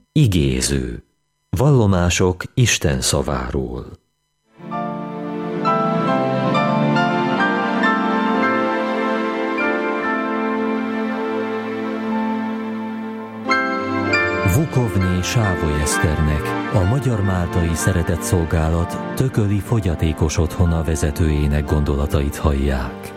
Igéző. Vallomások Isten szaváról. Vukovné Sávoly Eszternek, a Magyar-Máltai Szeretetszolgálat tököli fogyatékos otthona vezetőjének gondolatait hallják.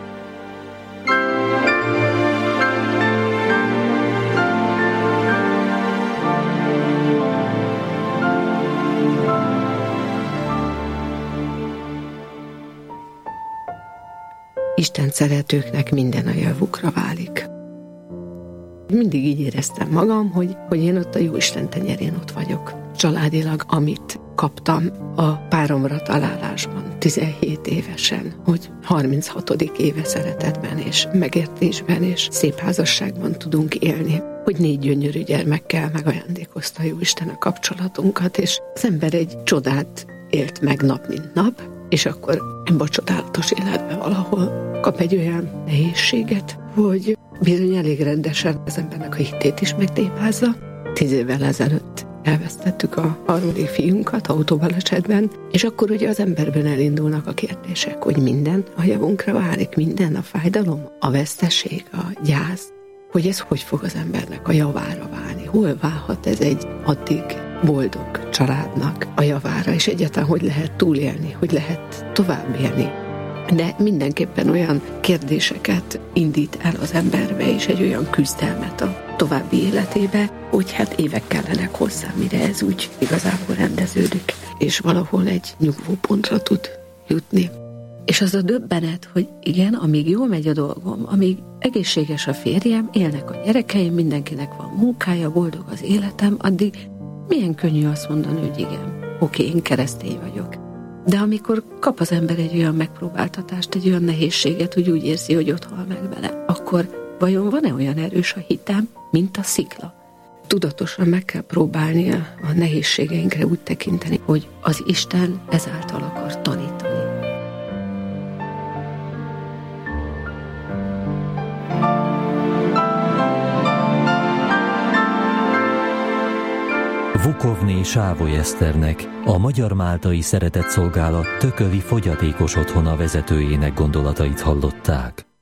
Isten szeretőknek minden a javukra válik. Mindig így éreztem magam, hogy én ott a Jóisten tenyerén ott vagyok. Családilag, amit kaptam a páromra találásban, 17 évesen, hogy 36. éve szeretetben és megértésben és szép házasságban tudunk élni, hogy 4 gyönyörű gyermekkel megajándékozta a Jóisten a kapcsolatunkat, és az ember egy csodát élt meg nap mint nap, és akkor ebben a csodálatos életben valahol kap egy olyan nehézséget, hogy bizony elég rendesen az embernek a hitét is megtépázza. 10 évvel ezelőtt elvesztettük a harmadik fiunkat autóbalesetben, és akkor ugye az emberben elindulnak a kérdések, hogy minden a javunkra válik, minden a fájdalom, a veszteség, a gyász, hogy ez hogy fog az embernek a javára válni, hol válhat ez egy addig boldog családnak a javára, és egyáltalán hogy lehet túlélni, hogy lehet tovább élni. De mindenképpen olyan kérdéseket indít el az emberbe, és egy olyan küzdelmet a további életébe, hogy hát évek kellenek hozzá, mire ez úgy igazából rendeződik, és valahol egy nyugvópontra tud jutni. És az a döbbenet, hogy igen, amíg jól megy a dolgom, amíg egészséges a férjem, élnek a gyerekeim, mindenkinek van munkája, boldog az életem, addig milyen könnyű azt mondani, hogy igen, oké, én keresztény vagyok. De amikor kap az ember egy olyan megpróbáltatást, egy olyan nehézséget, hogy úgy érzi, hogy ott hal meg vele, akkor vajon van-e olyan erős a hitem, mint a szikla? Tudatosan meg kell próbálni a nehézségeinkre úgy tekinteni, hogy az Isten ezáltal akar tanítani. Vukovné Sávoly Eszternek, a Magyar-Máltai Szeretetszolgálat tököli fogyatékos otthona vezetőjének gondolatait hallották.